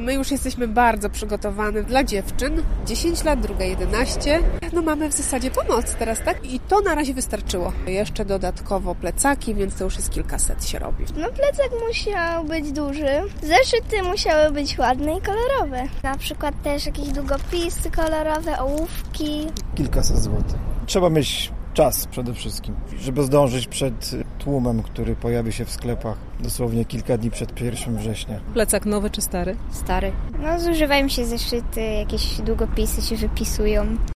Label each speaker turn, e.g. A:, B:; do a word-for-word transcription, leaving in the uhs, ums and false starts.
A: My już jesteśmy bardzo przygotowane dla dziewczyn. dziesięć lat, druga jedenaście. No mamy w zasadzie pomoc teraz, tak? I to na razie wystarczyło. Jeszcze dodatkowo plecaki, więc to już jest kilkaset się robi.
B: No plecak musiał być duży. Zeszyty musiały być ładne i kolorowe. Na przykład też jakieś długopisy kolorowe, ołówki.
C: Kilkaset złotych. Trzeba mieć czas przede wszystkim, żeby zdążyć przed tłumem, który pojawi się w sklepach dosłownie kilka dni przed pierwszym września.
D: Plecak nowy czy stary?
E: Stary. No zużywają się zeszyty, jakieś długopisy się wypisują.